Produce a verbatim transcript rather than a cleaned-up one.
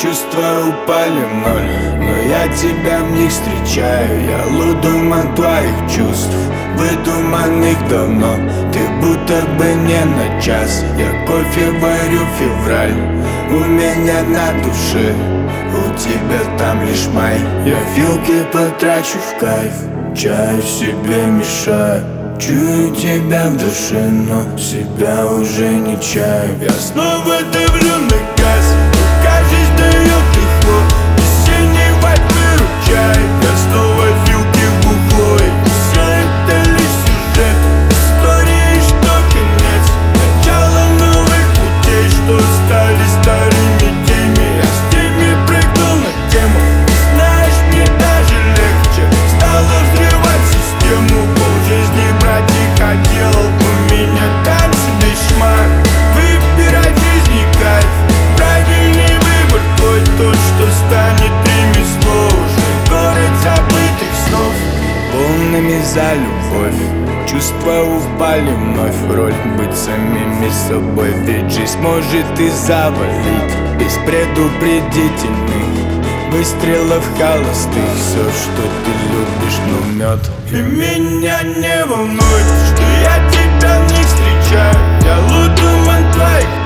Чувства упали в ноль, но я тебя в них встречаю. Я лудуман твоих чувств, выдуманных давно. Ты будто бы не на час. Я кофе варю, февраль у меня на душе, у тебя там лишь май. Я вилки потрачу в кайф, чаю себе мешаю. Чую тебя в душе, но себя уже не чаю. Я снова давлю на газ, кажется, дает легко. Весенний вайб выручай. Я снова вилки в углу, и все это лишь сюжет истории, что конец, начало новых путей, что стали старыми теми. Я с теми прыгнул на тему, знаешь, мне даже легче стало взрывать систему. Полжизни брать не хотел, у меня танцы дешман. Выбирать жизни кайф, правильный выбор твой, тот, что станет ремесло. Уже город забытых снов, полными за любовь. Чувства упали вновь в роль быть самими собой. Ведь жизнь может и завалить без предупредительных выстрелов холостых. Все, что ты любишь, ну мед. И меня не волнует, что я тебя в них встречаю. Я лудуман твоих